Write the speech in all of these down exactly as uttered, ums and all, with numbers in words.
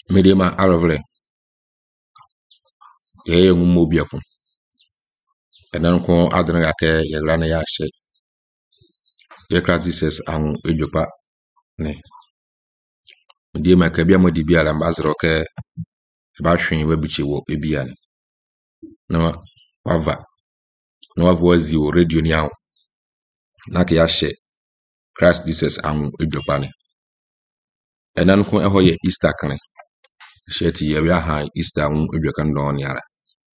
Mediama arovre ye ngumo biaku enan ko adran ke ye grana ya she ye practices an ejopa ne mediama ka bia modi bia la mbazro ke ba hwen wa bichi wo ebia ne no wava no wava zi wo radio ni awo na ke ya she Christ Jesus an ejopa ne enan ko eho ye Easter kan sheti ye bia ha Easter an ejoka ndo ne ara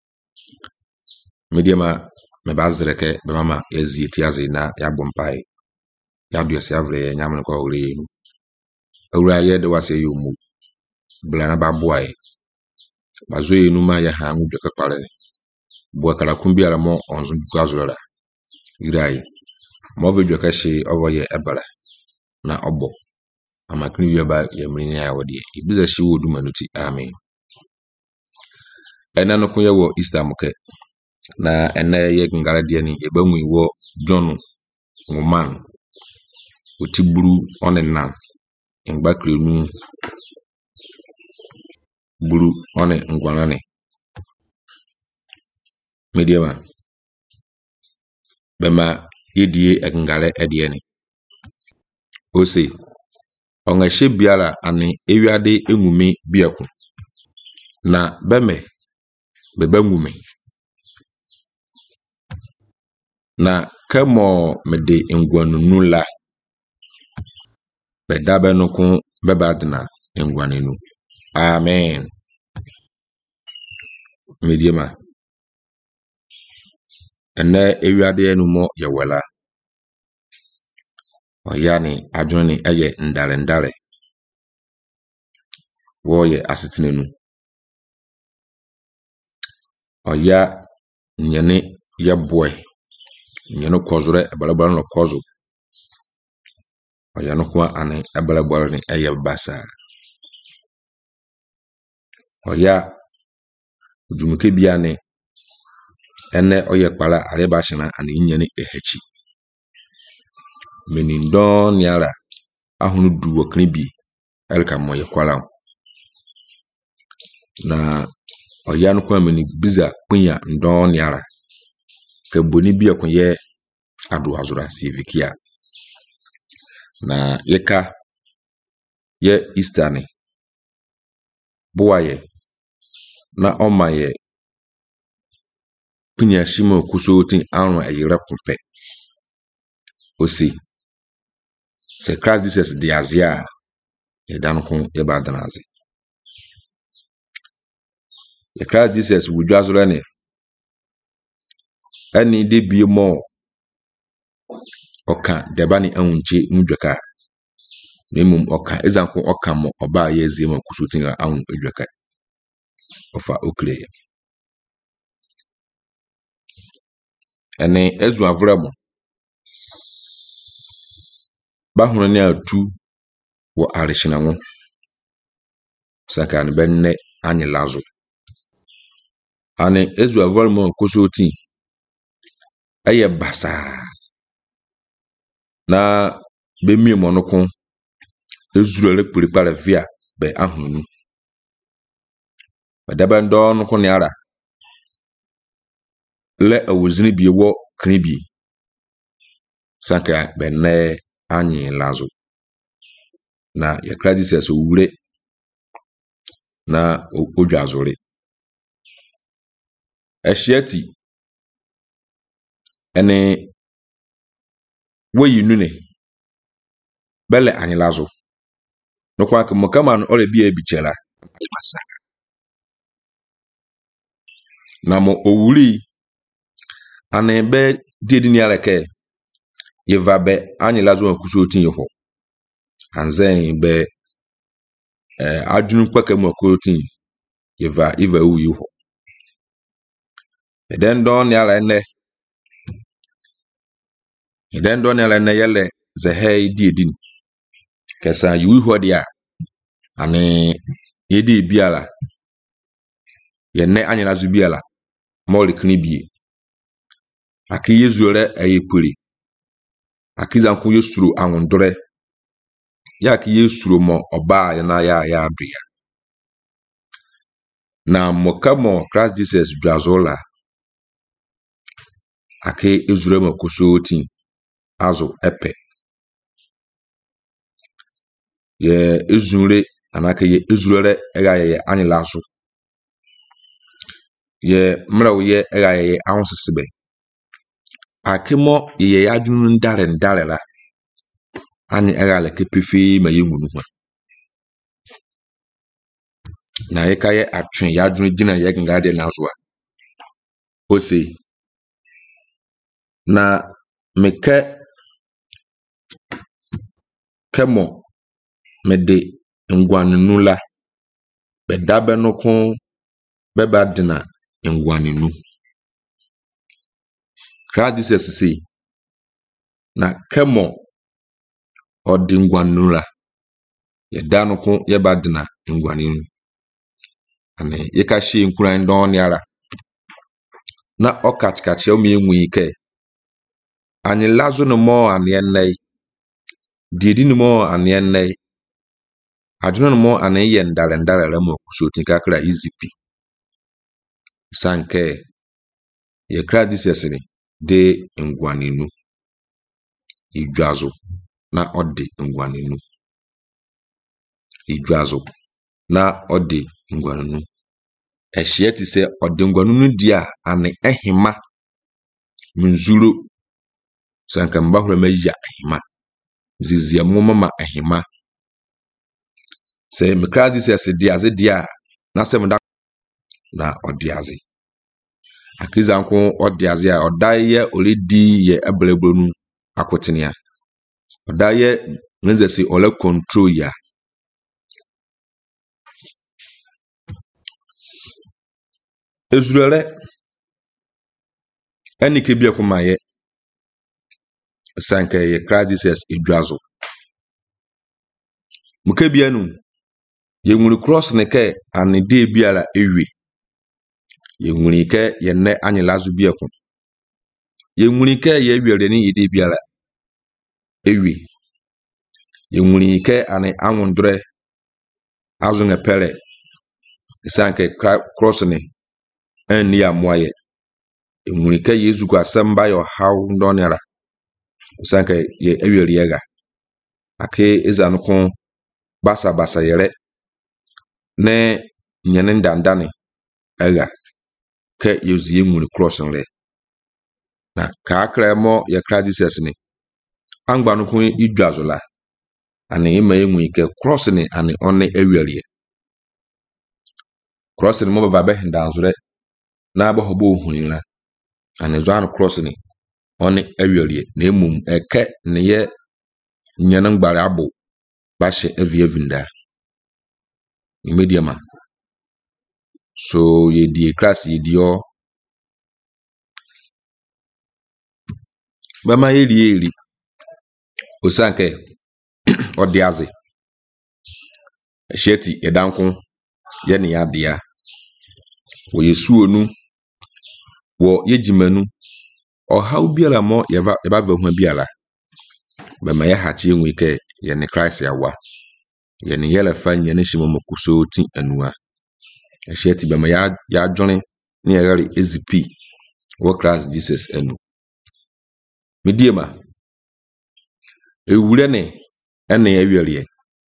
mediama me bazre ke be mama ezi tiaze na ya bompai ya duase avre nyamne ko ore nu awura ye de wase yomu blana ba boy bazo enu ma ya ha ngu ka pare bo kala kumbi ala mo onzu gazura irai mo ve joka she ovo ye ebara na obo amakni wi ba ye mini ya wodi ibiza shi wodu manuti amen ena no kun ye wo Easter moke na ena ye ngara de ni e banwi wo John woman otiburu onenan ngba klenu buru one ngwanane mediama bema yedie engale edieni ose onga hye biara ane ewiade enwume biaku na beme beba nwume na kemo mede ngwanunu la bedabe no ko bebadna ngwanenu amen mediama ene ewiade enu mo yewala oyani adwoni eye ndare ndare wo ye asetenenu oya nyene ya boy nyene kozure ebalabala no kozo oya no kwa ane ebalabala ni eye basa oya ujumuke biane ene oye kpala areba shina ane nyene ehechi menindon niara ahunu duwo knibi elka moye kwala na oya no kwa meni biza kunya ndon niara ke boni bia kunye adu azura civicia na yeka ye Easter ni buaye na omaye kunya shimo kusotin anu ayira kumpe osi se Christ Jesus de azia e dan ko e ba danaze ye Christ Jesus wuju azura ni ani de bie mo oka debani anunche ndweka nemum oka ezanko oka mo oba ye ezema kusotin anu edweka ofa okle ene ezu avramo bahunu ne atu wo arishina ngo saka ne benne anyi lazo ane ezu avramo kusotin eye basa na bemi monoko ezuru le puripare via be ahunu badaba ndo no ko ne ara le awuzini bi wo knibi saka benne anyi lazo na ya Christ owure na odwazore ehyiati ene woyi nune bele anyi lazo no kwa kemo kama no ore bi ebichela masa na mo owuri ane be dedi ni aleke yeva be anyi lazo akuso tin ho anzen be eh adunu kwaka mu akotin yeva eva uyi ho eden don ya la ne eden don ya la ne yele ze hey di edin kesa yu ho dia ane yedi biala yenne anyi lazo biala moli knibie aki yezure ayepuri akiza nku yesuru anwondore ya ki yesuru mo oba ya na ya ya adua na mokamo Christ Jesus dwazola ake ezure makusoti azo epe ye ezure anake ye ezure ega ye anilazo ye mrawo ye ega ye awonsesebe akemo ye yadunu ndare ndare la ani ega le kepefi ma yengunu ho na ye kaye atwen yadunu gina ye ngade nazo a ose na meke kemo mede ngwanenu la bedabe no ko beba dina ngwanenu Christ si na kemo odi ngwanenu la yeda no ko yeba dina ngwanenu ane yeka hye nkuran don ne ara na okachkache o me enwu ike ani lazo no mo ane nai didi no mo ane nai adwene no mo ane ye ndare ndare la mo kusoti kakra izipi sanke ye Christ ni de ngwanenu idwazo na odi ngwanenu idwazo na odi ngwanenu ehye ti se odi ngwanenu dia ane ehima munzuro sanka mbahura maja ehima zizia moma ma ehima se me Christ dia aze dia na se mda na odi aze akiza nko odi aze a odaye oledi ye abeleblonu akotenia odaye ngezesi ole control ya ezurere enike bia kumaye sanka ye Christ idwazo muke bia nu ye nwuri cross ne ke ane de biara ewie ye nwuri ke ye ne anyilazo bia ku ye nwuri ke ye wiere ni ye de biara ewie ye nwuri ke ane anwondre azu ngepere sanka cross ne eni amoye ye nwuri ke yezu kwa samba yo haw ndonera sanka ye ewiere yega ake ezanko basa basa yere ne nyene ndandane ega ke yozi nwuri cross nle na ka akremo ye Christ ni angba no ko idwazo la ane ima enwu ike cross ni ane one ewiere cross ni mo baba be ndanzure na aba hobo ohun la ane zo an cross ni one ewiere na emum eke ne ye nyene ngbare abo ba hye avie vinda imediama so ye die Christ ye dio bama ye ri eri osanke odi aze esheti edanko ye ne ya dia wo yesu onu wo yejimanu ohaw biara mo ye ba ye ba hu biara bama ye hachi enwu ike ye ne Christ yawa ye ne yele fa nyane himo mokuso ti anua esheti bama ya ya dwone ne ye gari ezipi wo Christ Jesus enu mediema ewure ne ene ya wiere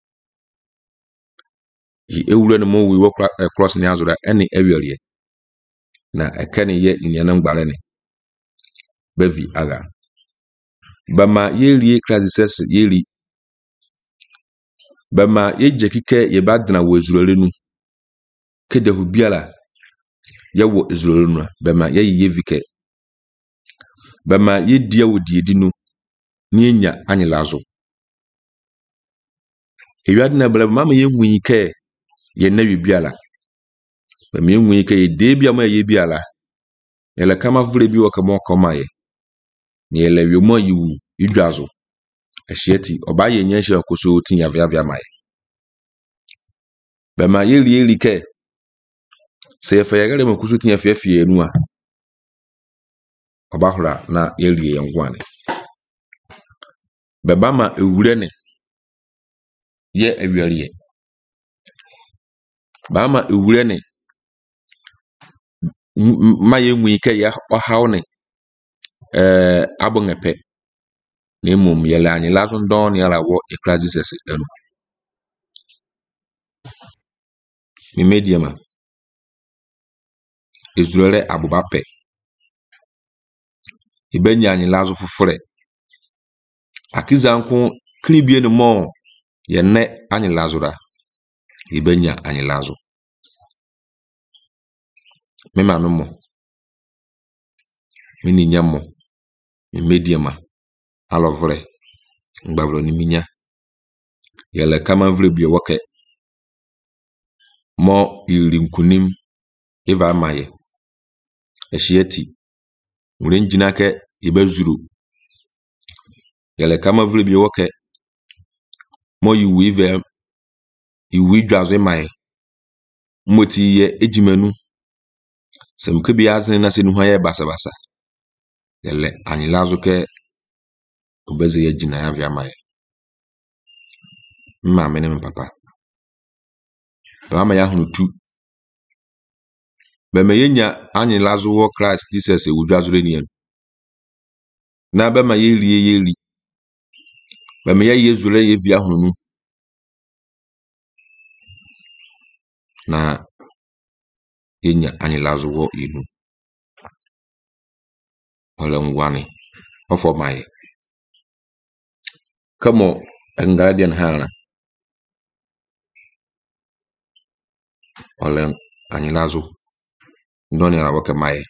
yi ewure ne mo wi wo cross ne azura ene ewiere na ekene ye nyane ngbare ne bavi aga bama ye rie Christ ye ri bama ye jekike ye badna wo ezurere nu kede hu biala ye wo ezurere nu bama ye ye vike bama ye dia wo diedi nu ni enya anyilazo ewiade na bala mama ye nwu ike ye na wi biala bama ye nwu ike ye de bia ma ye biala ele kama vure bi wo kama koma ye ni ele wi mo yiwu idwazo eheti oba ye nya hye akoso tin ya via via mai bama ye ri eri ke se fa ye gare makoso tin ya fia fia enu a oba hora na ye ri ye ngwane baba ma ewure ne ye ewiere ye ba ma ewure ne ma ye nwi ke ya ohawne eh abongepe ne mum yele anyi lazo ndon yala wo ekra Jesus enu mi mediama ezurere abubape ibenya anyi lazo fufure akizanku klibie no mo yenne anyi lazo da ibenya anyi lazo me ma no mo me ni nyamo mi mediama alovre ngbavro ni minya yele kama vre bie woke mo irimkunim eva maye eshieti mure njina ke ibezuru yele kama vre bie woke mo yiwu ive iwu idwazo maye moti ye ejimenu semke bi azin na senu haye basa basa yele anyi lazo ke obeze ye jina ya via maye mma me ne papa mama ya hunu tu be me yenya anyi lazo wo Christ Jesus e wudwazo re nien na be ma ye rie ye ri be me ye yezure ye via hunu na yenya anyi lazo wo inu wala ngwane ofo maye kamo ngadian hana wala anyi lazo ndoni ra woke maye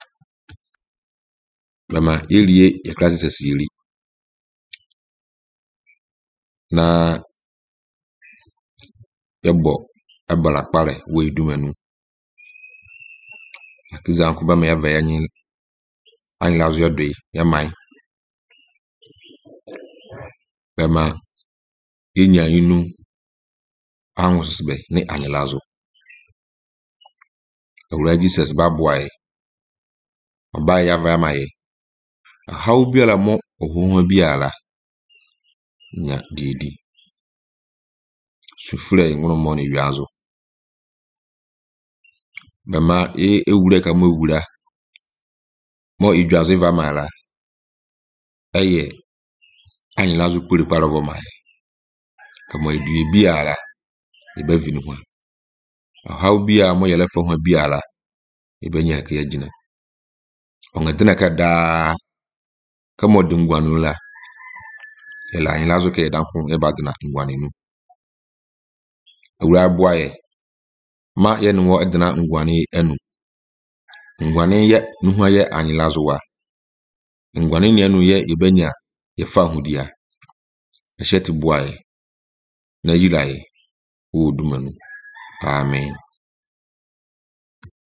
bema yelie ye Christ sesiri na yebo abala pare wo idumenu akizanku bema ya vaya nyi anyi lazo yodoi ya mai bema yenya inu anwusbe ne anyi lazo Ewura Jesus babuae oba ya vaya maye how biala mo ohunho biala nya didi sufure ngono mo ni wiazo bema e ewure ka mo ewura mo idwazo va mala eye anyi lazo puri parovo maye kamo edue biala ebe vinu ho how bia mo yele fo ho biala ebe nya ka yagina ongadina ka da kamo dungwanu la yela anyi lazo ke dan ho e badina ngwaninu Ewura buaye ma ye no edina ngwane enu ngwane ye nuhu ye anyi lazo wa ngwane ne enu ye ibenya ye fa hudia esheti buaye na yilaye wo dumanu amen